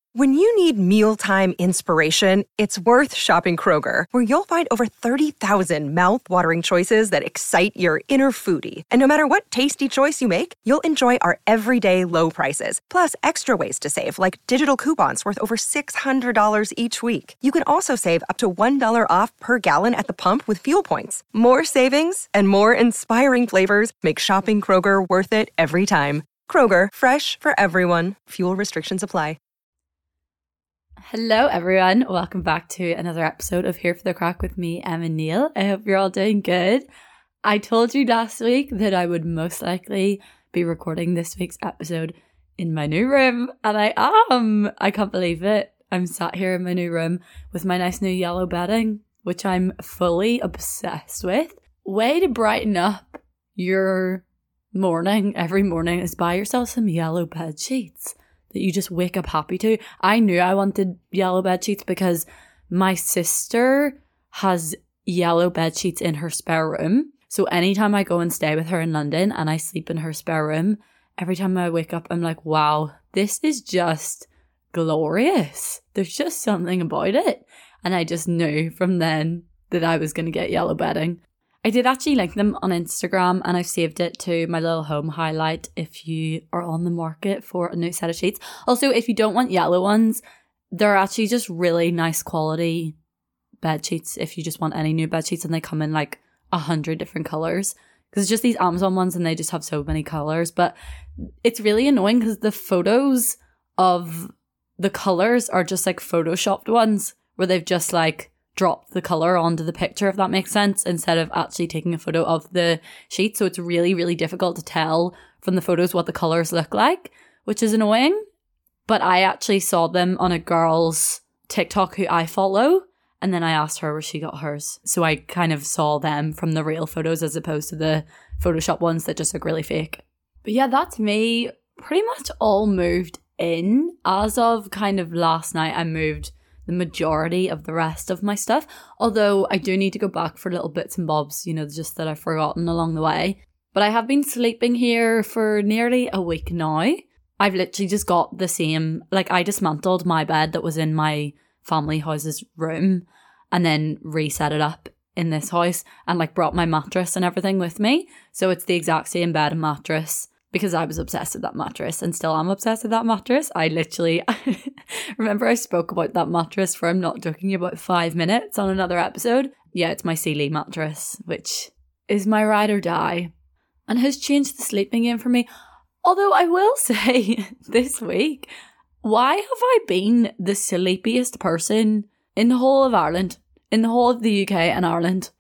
When you need mealtime inspiration, it's worth shopping Kroger, where you'll find over 30,000 mouth-watering choices that excite your inner foodie. And no matter what tasty choice you make, you'll enjoy our everyday low prices, plus extra ways to save, like digital coupons worth over $600 each week. You can also save up to $1 off per gallon at the pump with fuel points. More savings and more inspiring flavors make shopping Kroger worth it every time. Kroger, fresh for everyone. Fuel restrictions apply. Hello everyone, welcome back to another episode of Here for the Crack with me, Em and Neil. I hope you're all doing good. I told you last week that I would most likely be recording this week's episode in my new room, and I am. I can't believe it. I'm sat here in my new room with my nice new yellow bedding, which I'm fully obsessed with. Way to brighten up your morning every morning is buy yourself some yellow bed sheets that you just wake up happy to. I knew I wanted yellow bed sheets because my sister has yellow bed sheets in her spare room. So anytime I go and stay with her in London and I sleep in her spare room, every time I wake up, I'm like, wow, this is just glorious. There's just something about it. And I just knew from then that I was going to get yellow bedding. I did actually link them on Instagram and I've saved it to my little home highlight if you are on the market for a new set of sheets. Also, if you don't want yellow ones, they're actually just really nice quality bed sheets if you just want any new bed sheets, and they come in like 100 different colours. Because it's just these Amazon ones and they just have so many colours. But it's really annoying because the photos of the colours are just like photoshopped ones where they've just like drop the colour onto the picture, if that makes sense, instead of actually taking a photo of the sheet. So it's really, really difficult to tell from the photos what the colours look like, which is annoying. But I actually saw them on a girl's TikTok who I follow, and then I asked her where she got hers. So I kind of saw them from the real photos as opposed to the Photoshop ones that just look really fake. But yeah, that's me pretty much all moved in. As of kind of last night, I moved the majority of the rest of my stuff, although I do need to go back for little bits and bobs, you know, just that I've forgotten along the way. But I have been sleeping here for nearly a week now. I've literally just got the same, like I dismantled my bed that was in my family house's room and then reset it up in this house and like brought my mattress and everything with me. So it's the exact same bed and mattress, because I was obsessed with that mattress and still am obsessed with that mattress. I literally remember I spoke about that mattress for, I'm not joking, about 5 minutes on another episode. Yeah, it's my Sealy mattress, which is my ride or die and has changed the sleeping game for me. Although I will say this week, why have I been the sleepiest person in the whole of Ireland, in the whole of the UK and Ireland?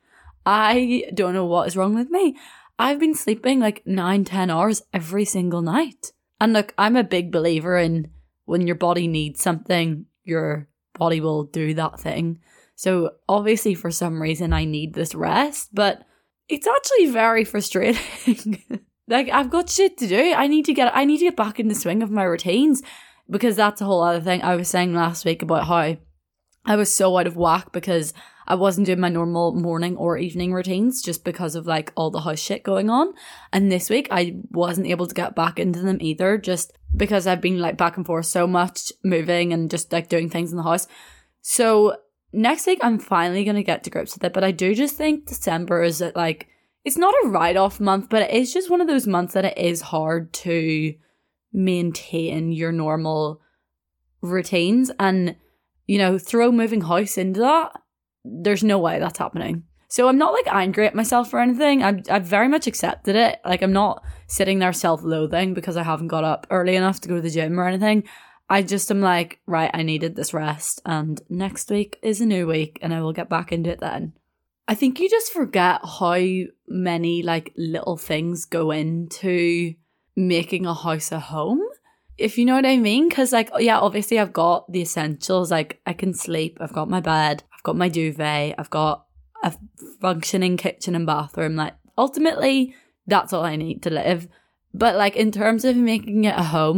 I don't know what is wrong with me. I've been sleeping like 9-10 hours every single night. And look, I'm a big believer in when your body needs something, your body will do that thing. So obviously for some reason I need this rest, but it's actually very frustrating. Like I've got shit to do. I need to get back in the swing of my routines, because that's a whole other thing. I was saying last week about how I was so out of whack because I wasn't doing my normal morning or evening routines just because of like all the house shit going on. And this week I wasn't able to get back into them either, just because I've been like back and forth so much, moving and just like doing things in the house. So next week I'm finally going to get to grips with it. But I do just think December is like, it's not a write-off month, but it is just one of those months that it is hard to maintain your normal routines. And, you know, throw moving house into that, there's no way that's happening. So I'm not like angry at myself or anything. I've very much accepted it. Like I'm not sitting there self-loathing because I haven't got up early enough to go to the gym or anything. I just am like, right, I needed this rest, and next week is a new week and I will get back into it then. I think you just forget how many like little things go into making a house a home, if you know what I mean. Because like, yeah, obviously I've got the essentials. Like I can sleep, I've got my bed, I've got my duvet, I've got a functioning kitchen and bathroom. Like ultimately that's all I need to live. But like in terms of making it a home,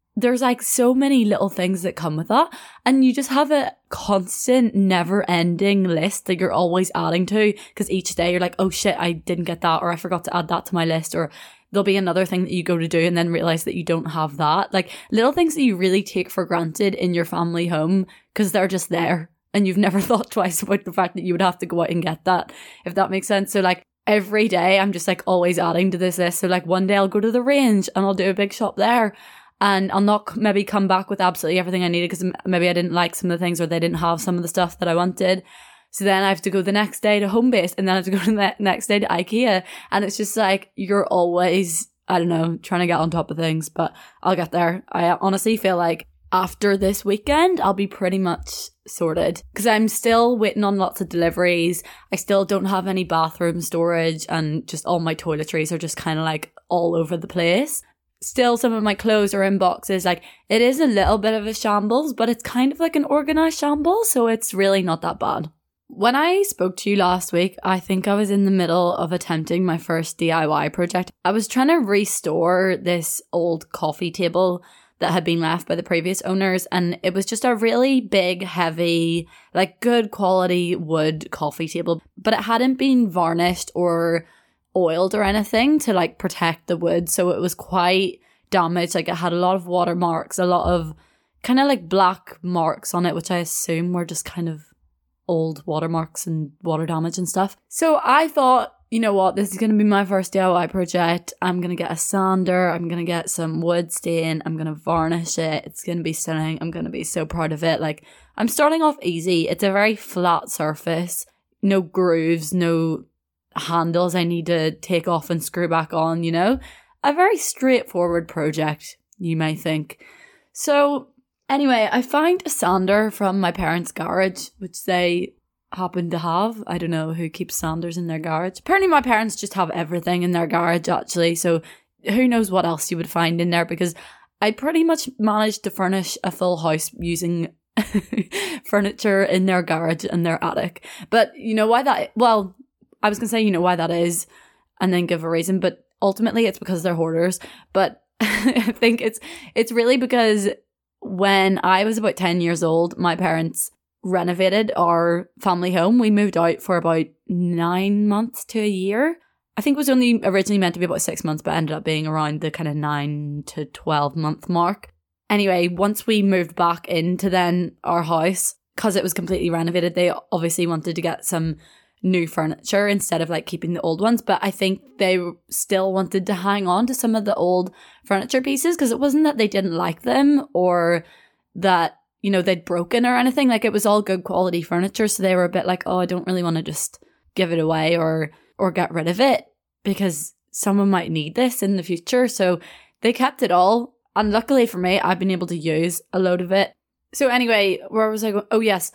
there's like so many little things that come with that, and you just have a constant never-ending list that you're always adding to, because each day you're like, oh shit, I didn't get that, or I forgot to add that to my list, or there'll be another thing that you go to do and then realize that you don't have that. Like little things that you really take for granted in your family home because they're just there and you've never thought twice about the fact that you would have to go out and get that, if that makes sense. So like every day I'm just like always adding to this list. So like one day I'll go to the range and I'll do a big shop there, and I'll not maybe come back with absolutely everything I needed because maybe I didn't like some of the things, or they didn't have some of the stuff that I wanted. So then I have to go the next day to Homebase, and then I have to go the next day to IKEA. And it's just like, you're always, I don't know, trying to get on top of things, but I'll get there. I honestly feel like after this weekend, I'll be pretty much sorted, because I'm still waiting on lots of deliveries. I still don't have any bathroom storage, and just all my toiletries are just kind of like all over the place. Still, some of my clothes are in boxes. Like, it is a little bit of a shambles, but it's kind of like an organized shambles, so it's really not that bad. When I spoke to you last week, I think I was in the middle of attempting my first DIY project. I was trying to restore this old coffee table that had been left by the previous owners, and it was just a really big, heavy, like good quality wood coffee table, but it hadn't been varnished or oiled or anything to like protect the wood, so it was quite damaged. Like, it had a lot of watermarks, a lot of kind of like black marks on it, which I assume were just kind of old watermarks and water damage and stuff. So I thought, you know what, this is going to be my first DIY project. I'm going to get a sander, I'm going to get some wood stain, I'm going to varnish it, it's going to be stunning, I'm going to be so proud of it. Like, I'm starting off easy. It's a very flat surface, no grooves, no handles I need to take off and screw back on, you know? A very straightforward project, you may think. So anyway, I found a sander from my parents' garage, which they happen to have. I don't know who keeps sanders in their garage. Apparently my parents just have everything in their garage, actually. So who knows what else you would find in there, because I pretty much managed to furnish a full house using furniture in their garage and their attic. But you know why that... Well, I was going to say, you know why that is, and then give a reason. But ultimately it's because they're hoarders. But I think it's really because when I was about 10 years old, my parents renovated our family home. We moved out for about 9 months to a year. I think it was only originally meant to be about 6 months, but ended up being around the kind of 9 to 12 month mark. Anyway, once we moved back into then our house, because it was completely renovated, they obviously wanted to get some new furniture instead of like keeping the old ones, but I think they still wanted to hang on to some of the old furniture pieces, because it wasn't that they didn't like them or that, you know, they'd broken or anything. Like, it was all good quality furniture, so they were a bit like, oh, I don't really want to just give it away or get rid of it, because someone might need this in the future. So they kept it all, and luckily for me, I've been able to use a load of it. So anyway, where was I going? Oh yes.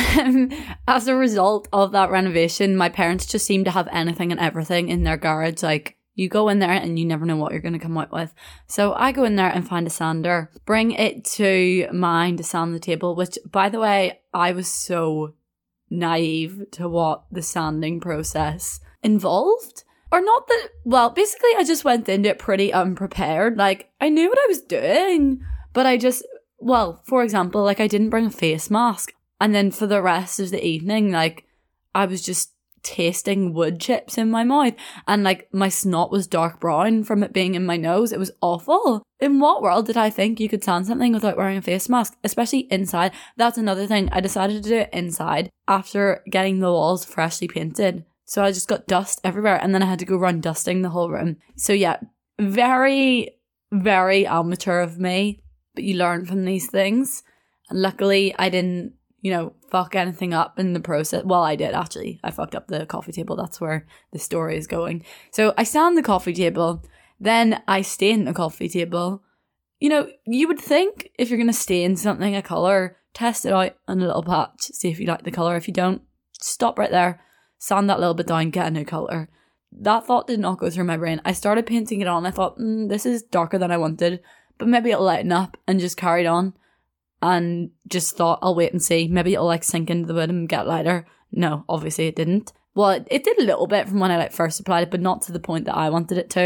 As a result of that renovation, my parents just seem to have anything and everything in their garage. Like, you go in there and you never know what you're going to come out with. So I go in there and find a sander, bring it to mine to sand the table, which, by the way, I was so naive to what the sanding process involved. Or not that, well, basically I just went into it pretty unprepared. Like, I knew what I was doing, but I just, well, for example, like, I didn't bring a face mask. And then for the rest of the evening, like, I was just tasting wood chips in my mouth. And, like, my snot was dark brown from it being in my nose. It was awful. In what world did I think you could sand something without wearing a face mask? Especially inside. That's another thing. I decided to do it inside after getting the walls freshly painted. So I just got dust everywhere. And then I had to go around dusting the whole room. So, yeah, very, very amateur of me. But you learn from these things. And luckily, I didn't, you know, fuck anything up in the process. Well, I did, actually. I fucked up the coffee table. That's where the story is going. So I sand the coffee table. Then I stain the coffee table. You know, you would think if you're going to stain something a colour, test it out on a little patch. See if you like the colour. If you don't, stop right there. Sand that little bit down. Get a new colour. That thought did not go through my brain. I started painting it on. I thought, this is darker than I wanted. But maybe it'll lighten up, and just carried on. And just thought, I'll wait and see. Maybe it'll like sink into the wood and get lighter. No, obviously it didn't. Well, it did a little bit from when I like first applied it, but not to the point that I wanted it to.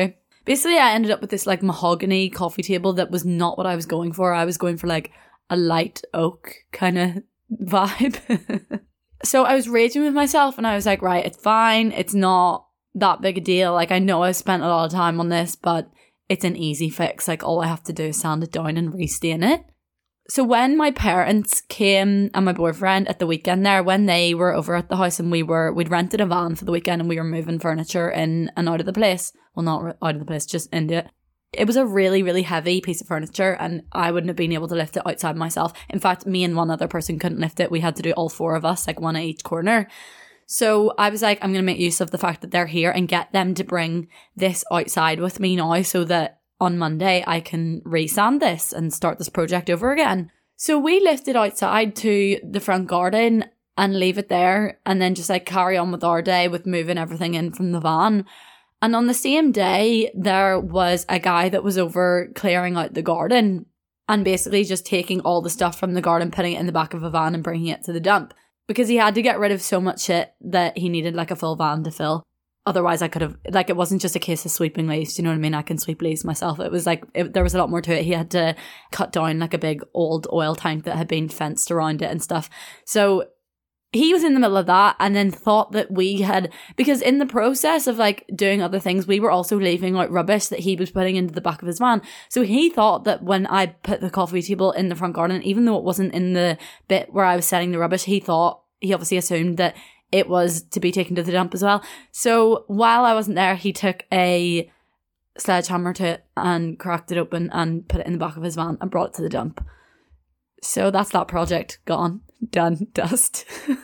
Basically, I ended up with this like mahogany coffee table that was not what I was going for. I was going for like a light oak kind of vibe. So I was raging with myself and I was like, right, it's fine. It's not that big a deal. Like, I know I spent a lot of time on this, but it's an easy fix. Like, all I have to do is sand it down and restain it. So when my parents came and my boyfriend at the weekend there, when they were over at the house and we'd rented a van for the weekend and we were moving furniture in and out of the place. Well, not out of the place, just into it. It was a really, really heavy piece of furniture and I wouldn't have been able to lift it outside myself. In fact, me and one other person couldn't lift it. We had to do all four of us, like one at each corner. So I was like, I'm going to make use of the fact that they're here and get them to bring this outside with me now so that on Monday I can resand this and start this project over again. So we lift it outside to the front garden and leave it there and then just like carry on with our day with moving everything in from the van. And on the same day, there was a guy that was over clearing out the garden and basically just taking all the stuff from the garden, putting it in the back of a van and bringing it to the dump. Because he had to get rid of so much shit that he needed like a full van to fill. Otherwise, I could have, like, it wasn't just a case of sweeping leaves, you know what I mean? I can sweep leaves myself. It was like, there was a lot more to it. He had to cut down like a big old oil tank that had been fenced around it and stuff. So he was in the middle of that and then thought that we had, because in the process of like doing other things, we were also leaving out rubbish that he was putting into the back of his van. So he thought that when I put the coffee table in the front garden, even though it wasn't in the bit where I was setting the rubbish, he obviously assumed that it was to be taken to the dump as well. So while I wasn't there, he took a sledgehammer to it and cracked it open and put it in the back of his van and brought it to the dump. So that's that project gone, done, dust.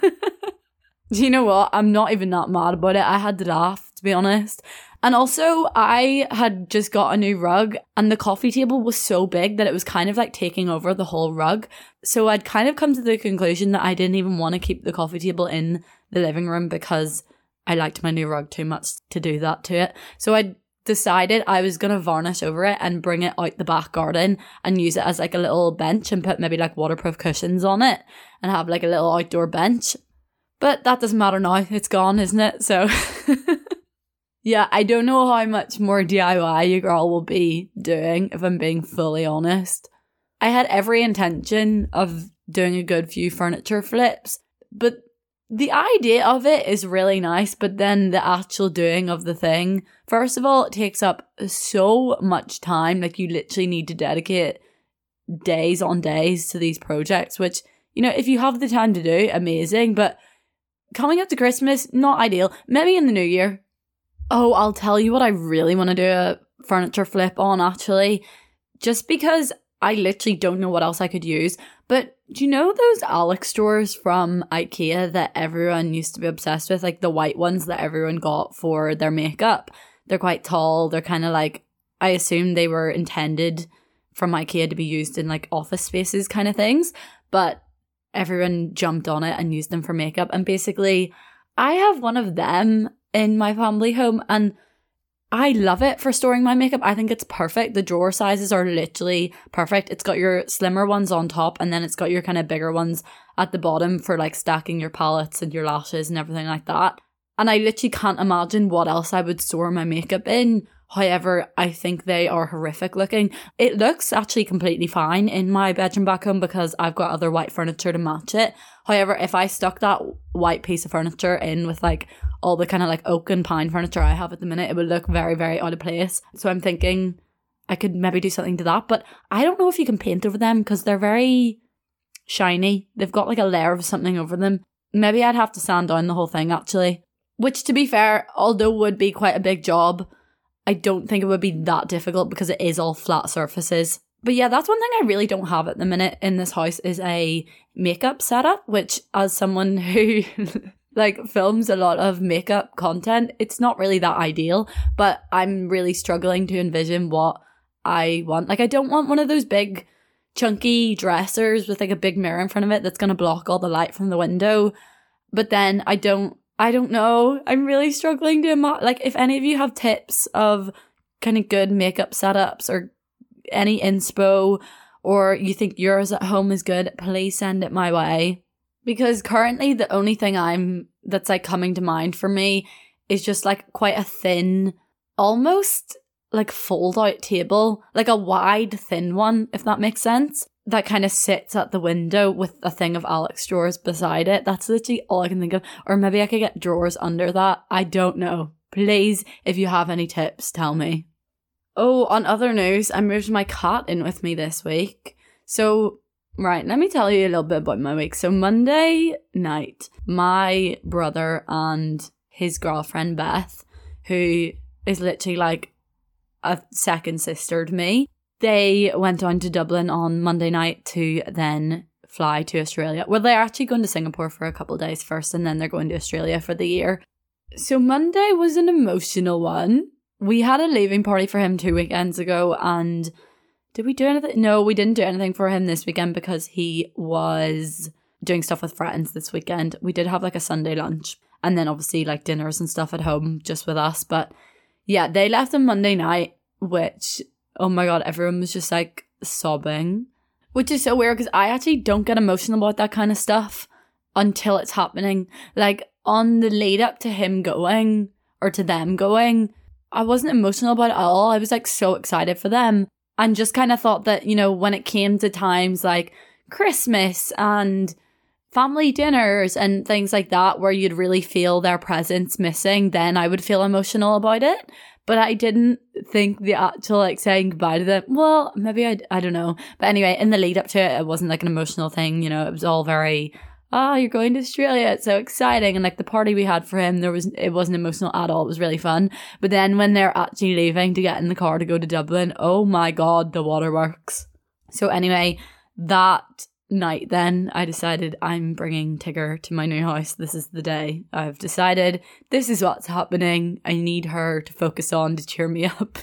Do you know what? I'm not even that mad about it. I had to laugh, to be honest. And also, I had just got a new rug and the coffee table was so big that it was kind of like taking over the whole rug. So I'd kind of come to the conclusion that I didn't even want to keep the coffee table in the living room because I liked my new rug too much to do that to it. So I decided I was going to varnish over it and bring it out the back garden and use it as like a little bench and put maybe like waterproof cushions on it and have like a little outdoor bench. But that doesn't matter now. It's gone, isn't it? So yeah, I don't know how much more DIY your girl will be doing, if I'm being fully honest. I had every intention of doing a good few furniture flips, but the idea of it is really nice, but then the actual doing of the thing, first of all, it takes up so much time. Like, you literally need to dedicate days on days to these projects, which, you know, if you have the time to do, amazing, but coming up to Christmas, not ideal. Maybe in the new year. Oh, I'll tell you what I really want to do a furniture flip on, actually. Just because I literally don't know what else I could use. But do you know those Alex drawers from IKEA that everyone used to be obsessed with? Like the white ones that everyone got for their makeup. They're quite tall. They're kind of like, I assume they were intended from IKEA to be used in like office spaces kind of things. But everyone jumped on it and used them for makeup. And basically, I have one of them in my family home and I love it for storing my makeup. I think it's perfect. The drawer sizes are literally perfect. It's got your slimmer ones on top and then it's got your kind of bigger ones at the bottom for like stacking your palettes and your lashes and everything like that. And I literally can't imagine what else I would store my makeup in. However, I think they are horrific looking. It looks actually completely fine in my bedroom back home because I've got other white furniture to match it. However, if I stuck that white piece of furniture in with like all the kind of like oak and pine furniture I have at the minute, it would look very, very out of place. So I'm thinking I could maybe do something to that. But I don't know if you can paint over them because they're very shiny. They've got like a layer of something over them. Maybe I'd have to sand down the whole thing actually. Which, to be fair, although would be quite a big job, I don't think it would be that difficult because it is all flat surfaces. But yeah, that's one thing I really don't have at the minute in this house is a makeup setup, which as someone who like films a lot of makeup content, it's not really that ideal, but I'm really struggling to envision what I want. Like, I don't want one of those big chunky dressers with like a big mirror in front of it that's going to block all the light from the window. But then I don't know. I'm really struggling to like, if any of you have tips of kind of good makeup setups or any inspo, or you think yours at home is good, please send it my way. Because currently the only thing that's like coming to mind for me is just like quite a thin, almost like fold out table, like a wide thin one, if that makes sense, that kind of sits at the window with a thing of Alex drawers beside it. That's literally all I can think of. Or maybe I could get drawers under that. I don't know. Please, if you have any tips, tell me. Oh, on other news, I moved my cat in with me this week. So, right, let me tell you a little bit about my week. So Monday night, my brother and his girlfriend Beth, who is literally like a second sister to me, they went down to Dublin on Monday night to then fly to Australia. Well, they're actually going to Singapore for a couple of days first, and then they're going to Australia for the year. So Monday was an emotional one. We had a leaving party for him 2 weekends ago, and did we do anything? No, we didn't do anything for him this weekend because he was doing stuff with friends this weekend. We did have like a Sunday lunch, and then obviously like dinners and stuff at home just with us. But yeah, they left on Monday night, which, oh my God, everyone was just like sobbing, which is so weird because I actually don't get emotional about that kind of stuff until it's happening. Like on the lead up to him going, or to them going, I wasn't emotional about it at all. I was like so excited for them, and just kind of thought that, you know, when it came to times like Christmas and family dinners and things like that where you'd really feel their presence missing, then I would feel emotional about it. But I didn't think the actual like saying goodbye to them, well, maybe I don't know. But anyway, in the lead up to it, it wasn't like an emotional thing, you know, it was all very, oh, you're going to Australia, it's so exciting. And like the party we had for him, it wasn't emotional at all. It was really fun. But then when they're actually leaving to get in the car to go to Dublin, oh my God, the waterworks. So anyway, that night then I decided I'm bringing Tigger to my new house. This is the day. I've decided this is what's happening. I need her to focus on to cheer me up.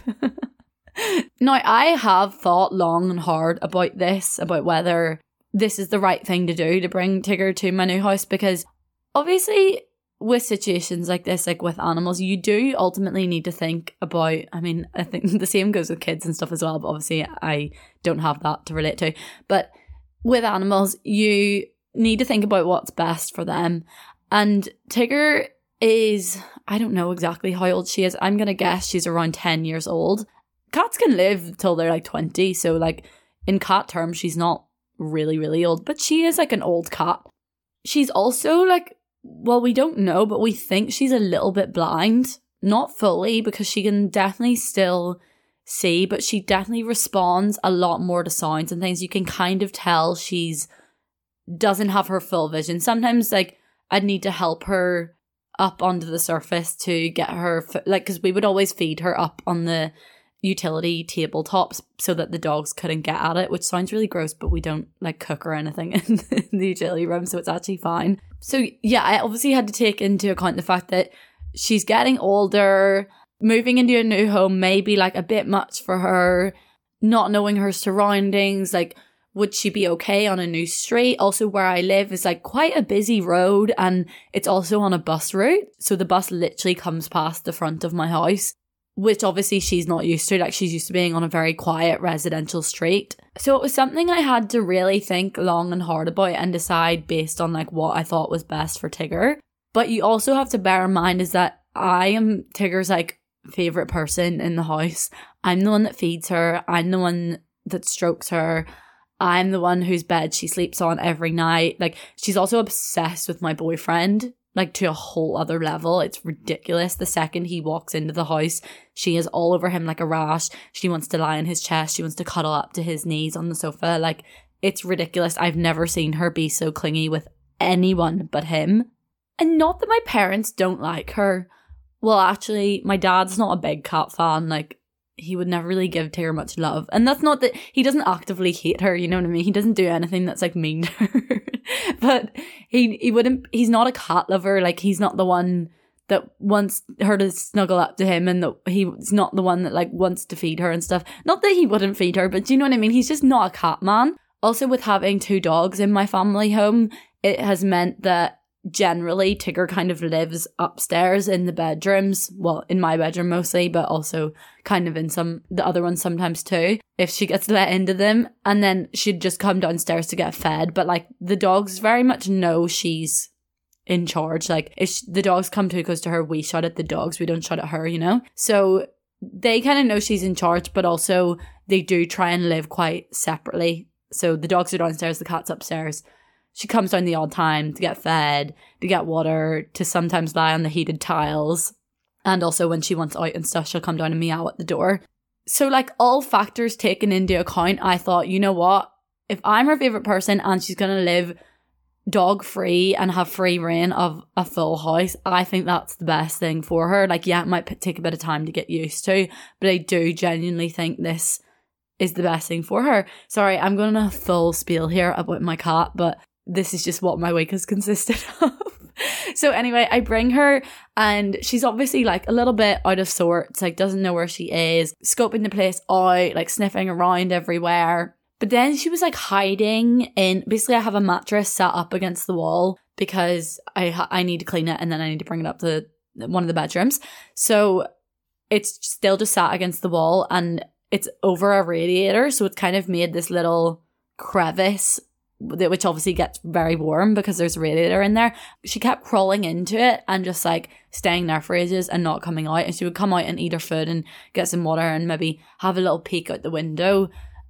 Now, I have thought long and hard about this, about whether this is the right thing to do to bring Tigger to my new house, because obviously with situations like this, like with animals, you do ultimately need to think about, I mean, I think the same goes with kids and stuff as well, but obviously I don't have that to relate to. But with animals, you need to think about what's best for them. And Tigger is, I don't know exactly how old she is. I'm going to guess she's around 10 years old. Cats can live till they're like 20. So like in cat terms, she's not really, really old, but she is like an old cat. She's also like, well, we don't know, but we think she's a little bit blind. Not fully, because she can definitely still see, but she definitely responds a lot more to sounds and things. You can kind of tell she's doesn't have her full vision. Sometimes like I'd need to help her up onto the surface to get her, like, because we would always feed her up on the utility tabletops so that the dogs couldn't get at it, which sounds really gross, but we don't like cook or anything in the utility room, so it's actually fine. So yeah, I obviously had to take into account the fact that she's getting older. Moving into a new home may be like a bit much for her, not knowing her surroundings, like would she be okay on a new street? Also, where I live is like quite a busy road, and it's also on a bus route, so the bus literally comes past the front of my house, which obviously she's not used to. Like she's used to being on a very quiet residential street. So it was something I had to really think long and hard about and decide based on like what I thought was best for Tigger. But you also have to bear in mind is that I am Tigger's like favorite person in the house. I'm the one that feeds her. I'm the one that strokes her. I'm the one whose bed she sleeps on every night. Like she's also obsessed with my boyfriend, like to a whole other level. It's ridiculous. The second he walks into the house, she is all over him like a rash. She wants to lie on his chest. She wants to cuddle up to his knees on the sofa. Like it's ridiculous. I've never seen her be so clingy with anyone but him. And not that my parents don't like her. Well, actually, my dad's not a big cat fan. Like, he would never really give Tigger much love. And that's not that he doesn't actively hate her, you know what I mean? He doesn't do anything that's like mean to her. But he wouldn't, he's not a cat lover. Like, he's not the one that wants her to snuggle up to him, and he's not the one that like wants to feed her and stuff. Not that he wouldn't feed her, but do you know what I mean? He's just not a cat man. Also, with having 2 dogs in my family home, it has meant that generally Tigger kind of lives upstairs in the bedrooms, well, in my bedroom mostly, but also kind of in the other ones sometimes too, if she gets let into them. And then she'd just come downstairs to get fed, but like the dogs very much know she's in charge. Like if the dogs come too close to her, we shout at the dogs, we don't shout at her, you know? So they kind of know she's in charge, but also they do try and live quite separately. So the dogs are downstairs, the cat's upstairs. She comes down the odd time to get fed, to get water, to sometimes lie on the heated tiles. And also when she wants out and stuff, she'll come down and meow at the door. So like all factors taken into account, I thought, you know what? If I'm her favourite person and she's going to live dog free and have free reign of a full house, I think that's the best thing for her. Like, yeah, it might take a bit of time to get used to, but I do genuinely think this is the best thing for her. Sorry, I'm going on a full spiel here about my cat, but this is just what my week has consisted of. So anyway, I bring her and she's obviously like a little bit out of sorts, like doesn't know where she is, scoping the place out, like sniffing around everywhere. But then she was like hiding in, basically I have a mattress sat up against the wall because I need to clean it and then I need to bring it up to one of the bedrooms. So it's still just sat against the wall and it's over a radiator. So it's kind of made this little crevice, which obviously gets very warm because there's a radiator in there. She kept crawling into it and just like staying there for ages and not coming out. And she would come out and eat her food and get some water and maybe have a little peek out the window.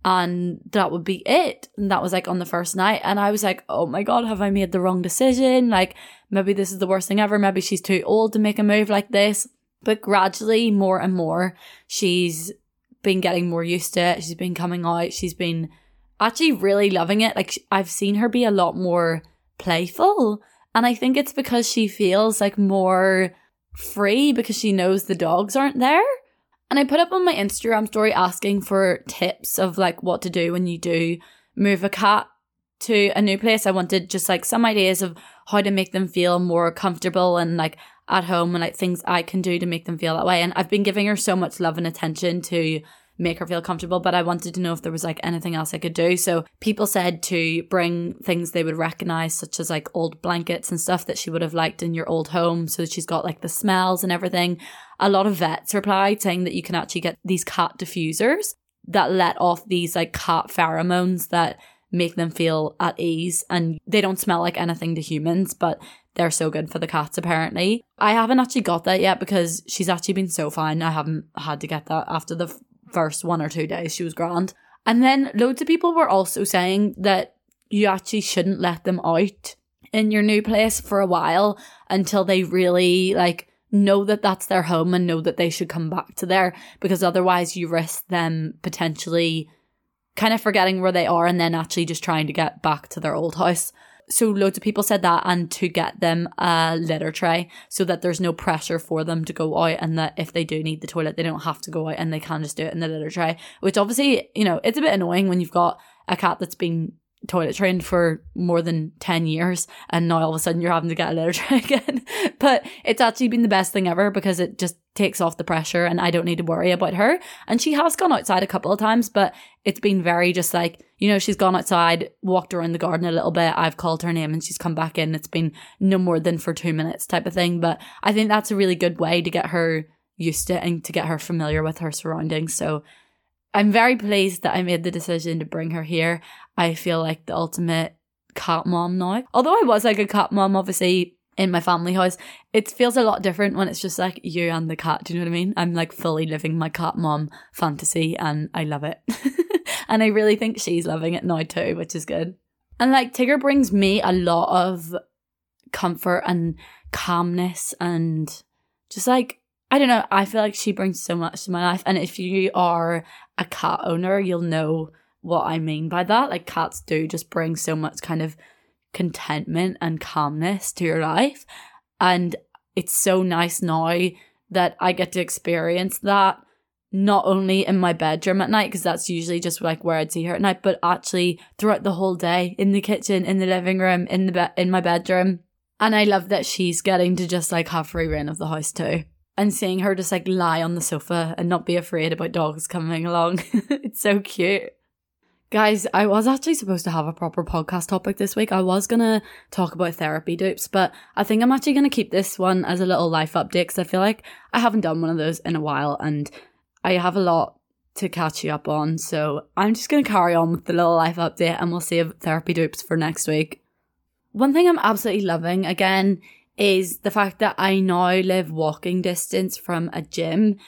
And that would be it. And that was like on the first night. And I was like, oh my God, have I made the wrong decision? Like maybe this is the worst thing ever. Maybe she's too old to make a move like this. But gradually, more and more, she's been getting more used to it. She's been coming out. She's been actually really loving it. Like I've seen her be a lot more playful, and I think it's because she feels like more free because she knows the dogs aren't there. And I put up on my Instagram story asking for tips of like what to do when you do move a cat to a new place. I wanted just like some ideas of how to make them feel more comfortable and like at home and like things I can do to make them feel that way. And I've been giving her so much love and attention to make her feel comfortable, but I wanted to know if there was like anything else I could do. So people said to bring things they would recognize, such as like old blankets and stuff that she would have liked in your old home, so that she's got like the smells and everything. A lot of vets replied saying that you can actually get these cat diffusers that let off these like cat pheromones that make them feel at ease, and they don't smell like anything to humans, but they're so good for the cats apparently. I haven't actually got that yet because she's actually been so fine. I haven't had to get that after the first 1 or 2 days. She was grand. And then loads of people were also saying that you actually shouldn't let them out in your new place for a while until they really like know that that's their home and know that they should come back to there, because otherwise you risk them potentially kind of forgetting where they are and then actually just trying to get back to their old house. So loads of people said that, and to get them a litter tray so that there's no pressure for them to go out, and that if they do need the toilet, they don't have to go out and they can just do it in the litter tray, which obviously, you know, it's a bit annoying when you've got a cat that's been toilet trained for more than 10 years and now all of a sudden you're having to get a litter tray again. But it's actually been the best thing ever because it just takes off the pressure and I don't need to worry about her. And she has gone outside a couple of times, but it's been very just like, you know, she's gone outside, walked around the garden a little bit, I've called her name and she's come back in. It's been no more than for 2 minutes type of thing. But I think that's a really good way to get her used to it and to get her familiar with her surroundings. So I'm very pleased that I made the decision to bring her here. I feel like the ultimate cat mom now. Although I was like a cat mom, obviously, in my family house, it feels a lot different when it's just like you and the cat. Do you know what I mean? I'm like fully living my cat mom fantasy and I love it. And I really think she's loving it now too, which is good. And like Tigger brings me a lot of comfort and calmness and just like, I don't know, I feel like she brings so much to my life. And if you are a cat owner, you'll know what I mean by that. Like cats do just bring so much kind of contentment and calmness to your life. And it's so nice now that I get to experience that not only in my bedroom at night, because that's usually just like where I'd see her at night, but actually throughout the whole day, in the kitchen, in the living room, in my bedroom. And I love that she's getting to just like have free reign of the house too. And seeing her just like lie on the sofa and not be afraid about dogs coming along. It's so cute. Guys, I was actually supposed to have a proper podcast topic this week. I was going to talk about therapy dupes, but I think I'm actually going to keep this one as a little life update because I feel like I haven't done one of those in a while and I have a lot to catch you up on. So I'm just going to carry on with the little life update and we'll save therapy dupes for next week. One thing I'm absolutely loving, again, is the fact that I now live walking distance from a gym.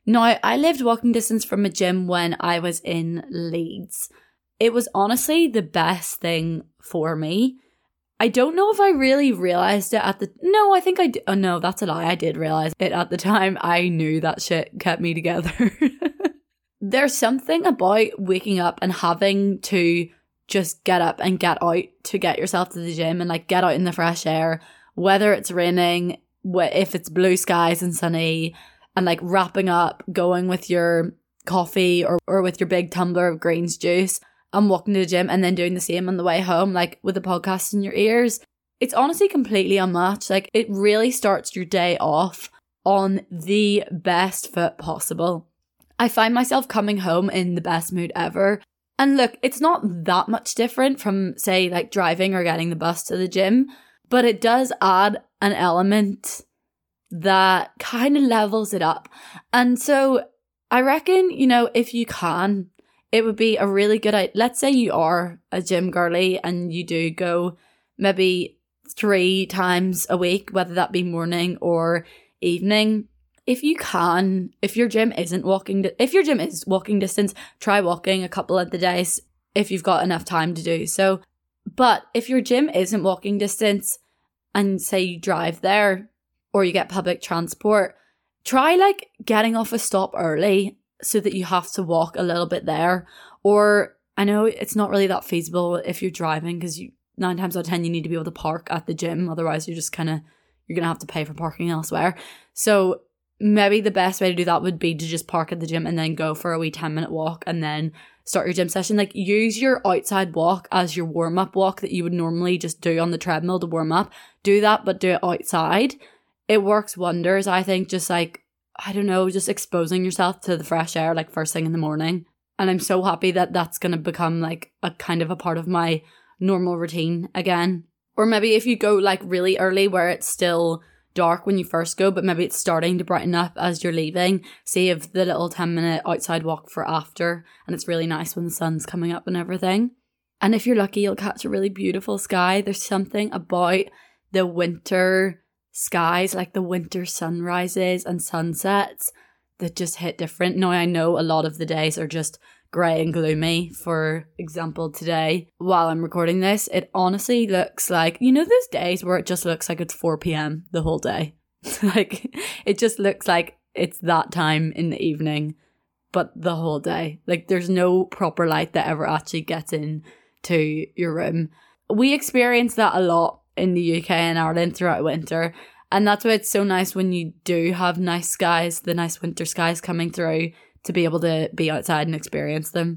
Now, I lived walking distance from a gym when I was in Leeds. It was honestly the best thing for me. I don't know if I really realised it at the... No, I think I did. Oh, no, that's a lie. I did realise it at the time. I knew that shit kept me together. There's something about waking up and having to just get up and get out to get yourself to the gym and like get out in the fresh air, whether it's raining, if it's blue skies and sunny, and like wrapping up, going with your coffee or with your big tumbler of greens juice and walking to the gym and then doing the same on the way home, like with the podcast in your ears. It's honestly completely unmatched. Like it really starts your day off on the best foot possible. I find myself coming home in the best mood ever. And look, it's not that much different from, say, like driving or getting the bus to the gym, but it does add an element that kind of levels it up. And so I reckon, you know, if you can, it would be a really good idea. Let's say you are a gym girly and you do go maybe 3 times a week, whether that be morning or evening. If you can, if your gym is walking distance, try walking a couple of the days if you've got enough time to do so. But if your gym isn't walking distance and say you drive there or you get public transport, try like getting off a stop early so that you have to walk a little bit there. Or I know it's not really that feasible if you're driving because 9 times out of 10 you need to be able to park at the gym. Otherwise you're going to have to pay for parking elsewhere. So maybe the best way to do that would be to just park at the gym and then go for a wee 10-minute walk and then start your gym session. Like use your outside walk as your warm-up walk that you would normally just do on the treadmill to warm up. Do that, but do it outside. It works wonders, I think, just like, I don't know, just exposing yourself to the fresh air like first thing in the morning. And I'm so happy that that's going to become like a kind of a part of my normal routine again. Or maybe if you go like really early where it's still dark when you first go, but maybe it's starting to brighten up as you're leaving, save the little 10-minute outside walk for after, and it's really nice when the sun's coming up and everything. And if you're lucky, you'll catch a really beautiful sky. There's something about the winter skies, like the winter sunrises and sunsets, that just hit different. Now I know a lot of the days are just grey and gloomy. For example, today, while I'm recording this, it honestly looks like, you know those days where it just looks like it's 4 p.m. the whole day? Like, it just looks like it's that time in the evening, but the whole day. Like, there's no proper light that ever actually gets in to your room. We experience that a lot in the UK and Ireland throughout winter, and that's why it's so nice when you do have nice skies, the nice winter skies coming through, to be able to be outside and experience them.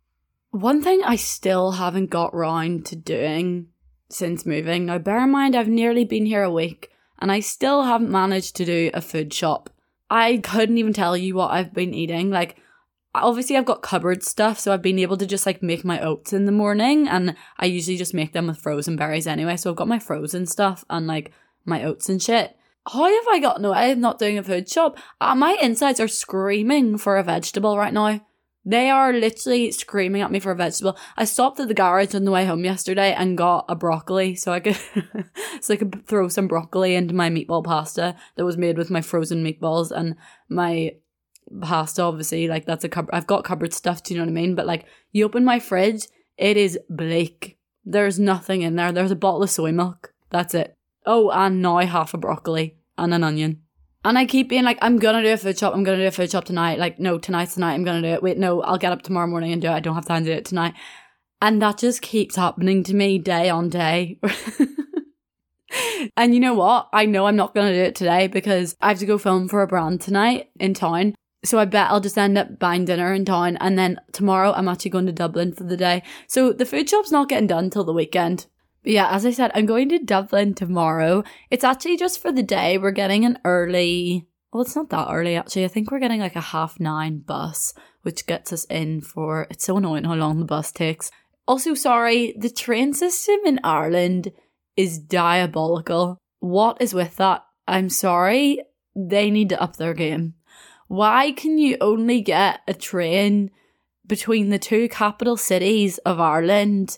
One thing I still haven't got round to doing since moving, now bear in mind I've nearly been here a week and I still haven't managed to do a food shop. I couldn't even tell you what I've been eating. Like, obviously I've got cupboard stuff, so I've been able to just like make my oats in the morning, and I usually just make them with frozen berries anyway, so I've got my frozen stuff and like my oats and shit. How have I gotten away with not doing a food shop? My insides are screaming for a vegetable right now. They are literally screaming at me for a vegetable. I stopped at the garage on the way home yesterday and got a broccoli so I could throw some broccoli into my meatball pasta that was made with my frozen meatballs, and my pasta, obviously, like that's I've got cupboard stuff, do you know what I mean? But like, you open my fridge, it is bleak. There's nothing in there. There's a bottle of soy milk. That's it. Oh, and now half a broccoli and an onion. And I keep being like, I'm going to do a food shop tonight. Like, no, tonight's the night I'm going to do it. Wait, no, I'll get up tomorrow morning and do it. I don't have time to do it tonight. And that just keeps happening to me day on day. And you know what? I know I'm not going to do it today because I have to go film for a brand tonight in town. So I bet I'll just end up buying dinner in town. And then tomorrow I'm actually going to Dublin for the day. So the food shop's not getting done till the weekend. But yeah, as I said, I'm going to Dublin tomorrow. It's actually just for the day. We're getting an early... Well, it's not that early, actually. I think we're getting like a 9:30 bus, which gets us in for... It's so annoying how long the bus takes. Also, sorry, the train system in Ireland is diabolical. What is with that? I'm sorry. They need to up their game. Why can you only get a train between the 2 capital cities of Ireland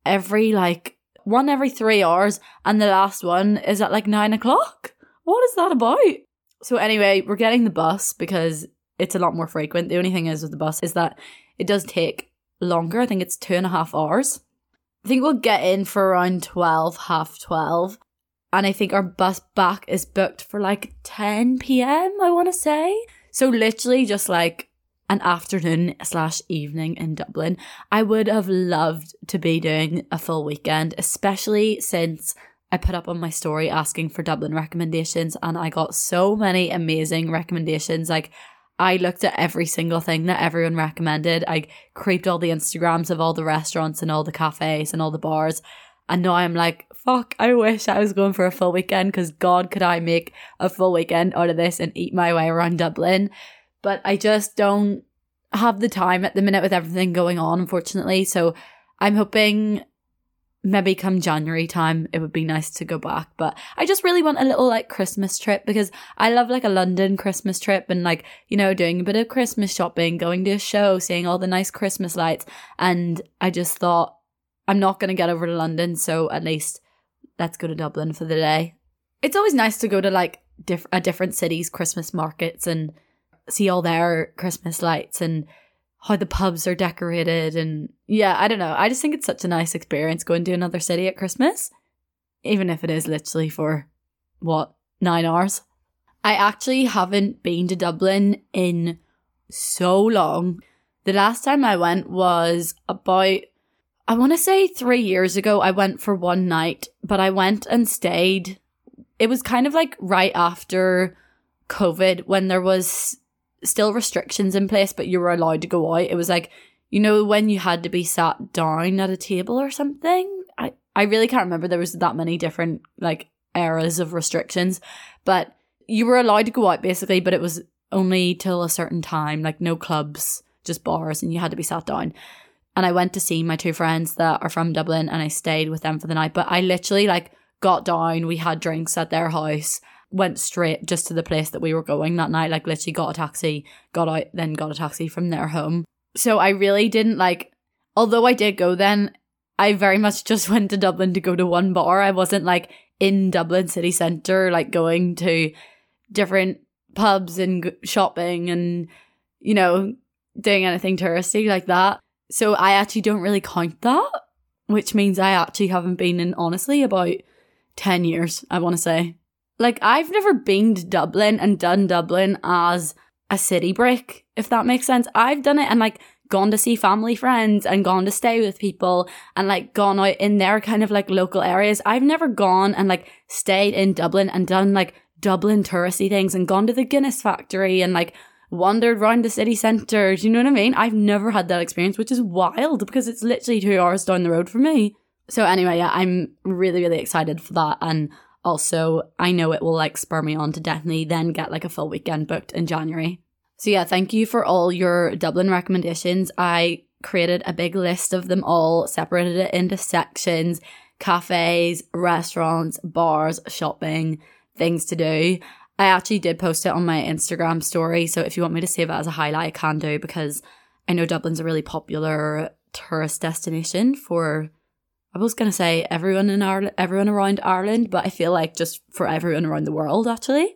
one every 3 hours, and the last one is at like 9 o'clock? What is that about? So anyway, we're getting the bus because it's a lot more frequent. The only thing is with the bus is that it does take longer. I think it's 2.5 hours. I think we'll get in for around 12, half 12. And I think our bus back is booked for like 10 p.m, I want to say. So literally just like an afternoon/evening in Dublin. I would have loved to be doing a full weekend, especially since I put up on my story asking for Dublin recommendations and I got so many amazing recommendations. Like, I looked at every single thing that everyone recommended. I creeped all the Instagrams of all the restaurants and all the cafes and all the bars. And now I'm like, fuck, I wish I was going for a full weekend, because God, could I make a full weekend out of this and eat my way around Dublin. But I just don't have the time at the minute with everything going on, unfortunately. So I'm hoping maybe come January time, it would be nice to go back. But I just really want a little like Christmas trip, because I love like a London Christmas trip and like, you know, doing a bit of Christmas shopping, going to a show, seeing all the nice Christmas lights. And I just thought, I'm not going to get over to London, so at least let's go to Dublin for the day. It's always nice to go to like a different city's Christmas markets and see all their Christmas lights and how the pubs are decorated. And yeah, I don't know. I just think it's such a nice experience going to another city at Christmas, even if it is literally for, 9 hours. I actually haven't been to Dublin in so long. The last time I went was about, I want to say 3 years ago. I went for one night, but I went and stayed. It was kind of like right after COVID, when there was still restrictions in place, but you were allowed to go out. It was like, you know, when you had to be sat down at a table or something. I really can't remember. There was that many different like eras of restrictions, but you were allowed to go out basically, but it was only till a certain time, like no clubs, just bars, and you had to be sat down. And I went to see my two friends that are from Dublin and I stayed with them for the night. But I literally like got down, we had drinks at their house, went straight just to the place that we were going that night, like literally got a taxi, got out, then got a taxi from their home. So I really didn't like, although I did go then, I very much just went to Dublin to go to one bar. I wasn't like in Dublin city centre, like going to different pubs and shopping and, you know, doing anything touristy like that. So I actually don't really count that, which means I actually haven't been in, honestly, about 10 years, I want to say. Like, I've never been to Dublin and done Dublin as a city break, if that makes sense. I've done it and, like, gone to see family friends and gone to stay with people and, like, gone out in their kind of, like, local areas. I've never gone and, like, stayed in Dublin and done, like, Dublin touristy things and gone to the Guinness factory and, like, wandered around the city centre. Do you know what I mean? I've never had that experience, which is wild because it's literally 2 hours down the road for me. So anyway, yeah, I'm really, really excited for that. And also, I know it will like spur me on to definitely then get like a full weekend booked in January. So yeah, thank you for all your Dublin recommendations. I created a big list of them all, separated it into sections: cafes, restaurants, bars, shopping, things to do. I actually did post it on my Instagram story, so if you want me to save it as a highlight, I can do, because I know Dublin's a really popular tourist destination for, I was going to say everyone in Ireland, everyone around Ireland, but I feel like just for everyone around the world, actually.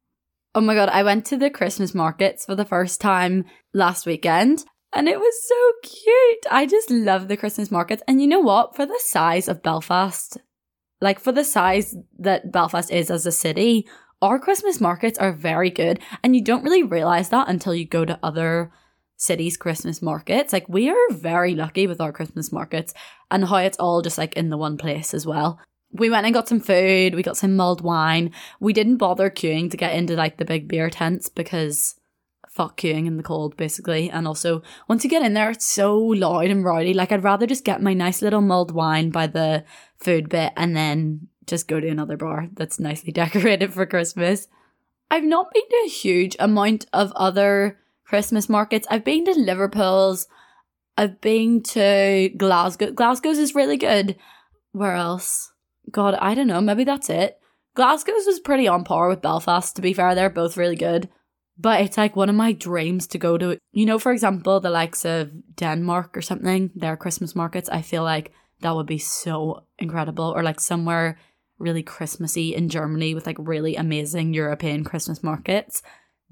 Oh my God, I went to the Christmas markets for the first time last weekend, and it was so cute. I just love the Christmas markets. And you know what? For the size of Belfast, like for the size that Belfast is as a city, our Christmas markets are very good, and you don't really realise that until you go to other cities' Christmas markets. Like, we are very lucky with our Christmas markets and how it's all just like in the one place as well. We went and got some food, we got some mulled wine. We didn't bother queuing to get into like the big beer tents because fuck queuing in the cold basically. And also, once you get in there, it's so loud and rowdy. Like, I'd rather just get my nice little mulled wine by the food bit and then just go to another bar that's nicely decorated for Christmas. I've not been to a huge amount of other Christmas markets. I've been to Liverpool's. I've been to Glasgow. Glasgow's is really good. Where else? God, I don't know. Maybe that's it. Glasgow's was pretty on par with Belfast, to be fair. They're both really good. But it's like one of my dreams to go to, you know, for example, the likes of Denmark or something, their Christmas markets. I feel like that would be so incredible. Or like somewhere really Christmassy in Germany with like really amazing European Christmas markets.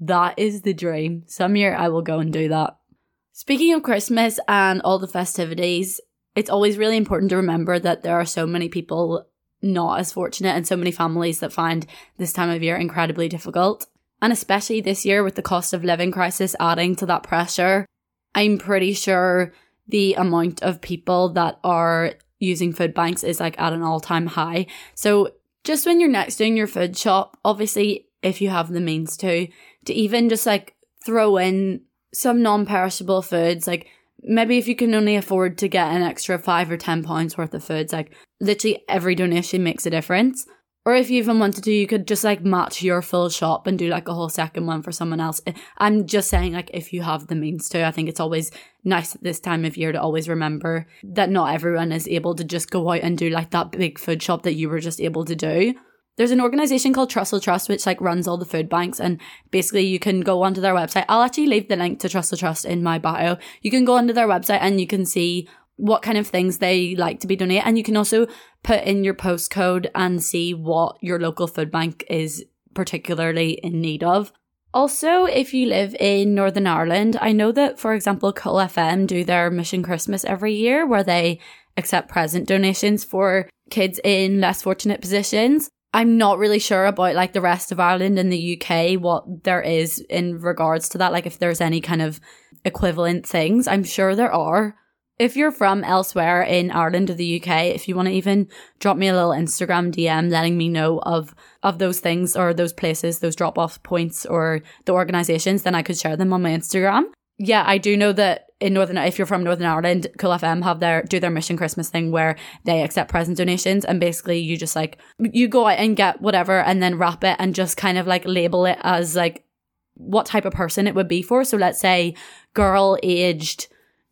That is the dream. Some year I will go and do that. Speaking of Christmas and all the festivities, it's always really important to remember that there are so many people not as fortunate and so many families that find this time of year incredibly difficult. And especially this year with the cost of living crisis adding to that pressure, I'm pretty sure the amount of people that are using food banks is like at an all-time high. So just when you're next doing your food shop, obviously if you have the means to even just like throw in some non-perishable foods, like maybe if you can only afford to get an extra £5 or £10 worth of foods, like literally every donation makes a difference. Or if you even wanted to, you could just like match your full shop and do like a whole second one for someone else. I'm just saying, like, if you have the means to, I think it's always nice at this time of year to always remember that not everyone is able to just go out and do like that big food shop that you were just able to do. There's an organisation called Trussell Trust which like runs all the food banks, and basically you can go onto their website. I'll actually leave the link to Trussell Trust in my bio. You can go onto their website and you can see what kind of things they like to be donated, and you can also put in your postcode and see what your local food bank is particularly in need of. Also, if you live in Northern Ireland, I know that, for example, Cool FM do their Mission Christmas every year where they accept present donations for kids in less fortunate positions. I'm not really sure about like the rest of Ireland and the UK, what there is in regards to that, like if there's any kind of equivalent things. I'm sure there are. If you're from elsewhere in Ireland or the UK, if you want to even drop me a little Instagram DM letting me know of those things or those places, those drop-off points or the organisations, then I could share them on my Instagram. Yeah, I do know that if you're from Northern Ireland, Cool FM do their Mission Christmas thing where they accept present donations, and basically you just like, you go out and get whatever and then wrap it and just kind of like label it as like what type of person it would be for. So let's say girl aged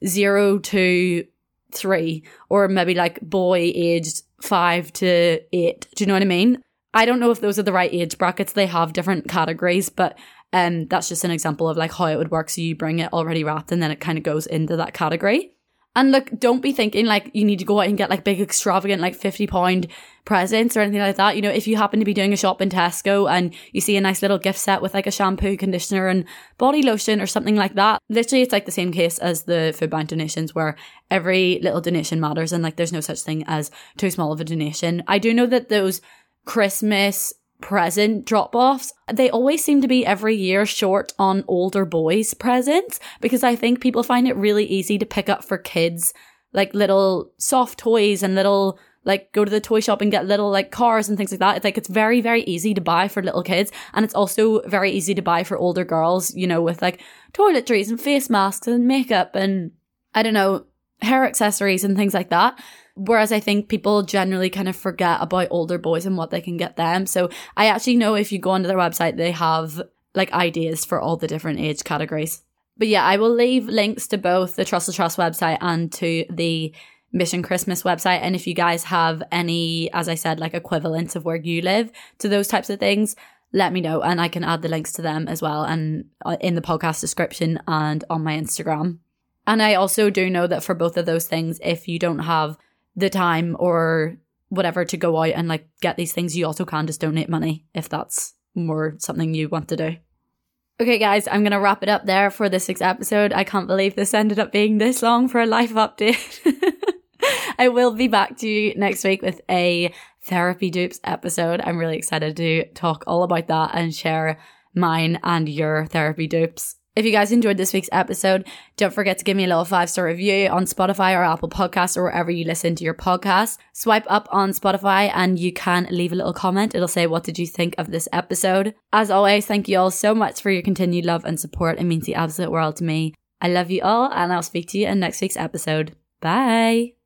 0 to 3, or maybe like boy aged 5 to 8. Do you know what I mean? I don't know if those are the right age brackets. They have different categories, but that's just an example of like how it would work. So you bring it already wrapped and then it kind of goes into that category. And look, don't be thinking like you need to go out and get like big extravagant like £50 presents or anything like that. You know, if you happen to be doing a shop in Tesco and you see a nice little gift set with like a shampoo, conditioner and body lotion or something like that, literally it's like the same case as the food bank donations where every little donation matters and like there's no such thing as too small of a donation. I do know that those Christmas present drop-offs, they always seem to be every year short on older boys' presents, because I think people find it really easy to pick up for kids like little soft toys and little like go to the toy shop and get little like cars and things like that. It's like it's very, very easy to buy for little kids, and it's also very easy to buy for older girls, you know, with like toiletries and face masks and makeup and I don't know, hair accessories and things like that. Whereas I think people generally kind of forget about older boys and what they can get them. So I actually know if you go onto their website, they have like ideas for all the different age categories. But yeah, I will leave links to both the Trussell Trust website and to the Mission Christmas website. And if you guys have any, as I said, like equivalents of where you live to those types of things, let me know and I can add the links to them as well, and in the podcast description and on my Instagram. And I also do know that for both of those things, if you don't have the time or whatever to go out and like get these things, you also can just donate money if that's more something you want to do. Okay guys, I'm going to wrap it up there for this week's episode. I can't believe this ended up being this long for a life update. I will be back to you next week with a Therapy Dupes episode. I'm really excited to talk all about that and share mine and your therapy dupes. If you guys enjoyed this week's episode, don't forget to give me a little 5-star review on Spotify or Apple Podcasts or wherever you listen to your podcasts. Swipe up on Spotify and you can leave a little comment. It'll say, what did you think of this episode? As always, thank you all so much for your continued love and support. It means the absolute world to me. I love you all, and I'll speak to you in next week's episode. Bye.